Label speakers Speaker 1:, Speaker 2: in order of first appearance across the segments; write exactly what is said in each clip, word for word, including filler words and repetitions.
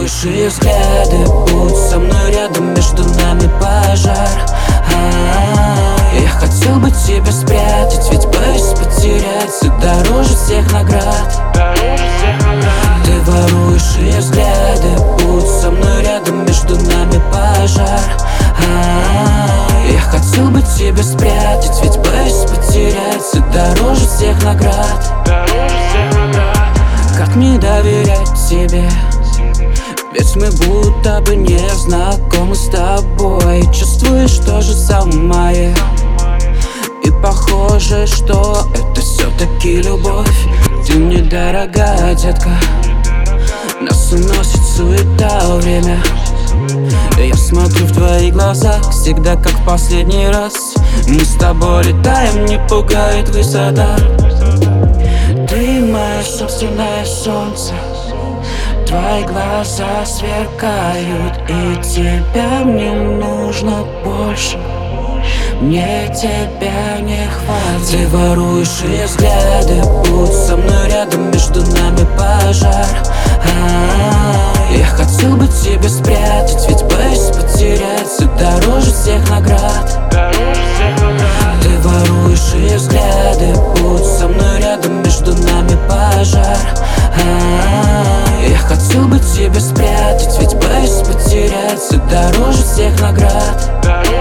Speaker 1: воруешь ее взгляды. Будь со мной рядом, между нами пожар. А-а-а. Я хотел бы тебя спрятать, ведь боюсь потерять. Ты дороже всех наград. Ты воруешь ее взгляды. Будь со мной рядом, между нами пожар. А-а-а. Я хотел бы тебя спрятать, ведь боюсь потерять. Ты дороже всех наград. Как мне доверять тебе? Ведь мы будто бы не знакомы с тобой. Чувствуешь то же самое, и похоже, что это все-таки любовь. Ты мне дорога, детка. Нас уносит суета, время. Я смотрю в твои глаза, всегда как в последний раз. Мы с тобой летаем, не пугает высота. Ты мое собственное солнце. Твои глаза сверкают, и тебя мне нужно больше. Мне тебя не хватит. Ты воруешь ее взгляды. Будь со мной рядом, между нами пожар. А-а-а. Я хотел бы тебя спрятать, ведь боюсь потерять. Ты дороже всех наград. Ты воруешь ее взгляды. Будь со мной рядом, между нами пожар. А-а-а. Я хотел бы тебя спрятать, ведь боюсь потерять. Ты дороже всех наград.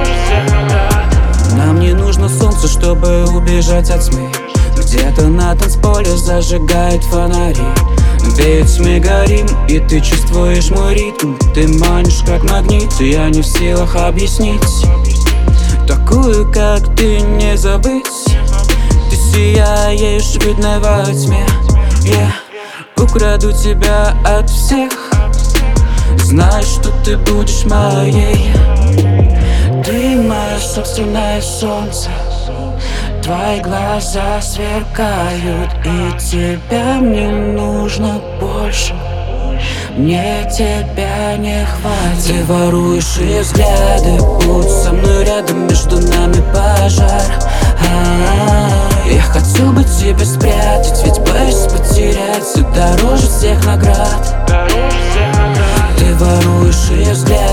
Speaker 1: Нам не нужно солнце, чтобы убежать от тьмы. Где-то на танцполе зажигают фонари. Ведь мы горим, и ты чувствуешь мой ритм. Ты манишь как магнит, и я не в силах объяснить. Такую, как ты, не забыть. Ты сияешь, видно во тьме. Я украду тебя от всех. Знаю, что ты будешь моей. Ты мое собственное солнце. Твои глаза сверкают, и тебя мне нужно больше. Мне тебя не хватит. Ты воруешь ее взгляды. Будь со мной рядом, между нами пожар. А-а-а. Я хотел бы тебя спрятать, ведь боюсь потерять. Ты дороже всех наград. Ты воруешь ее взгляды.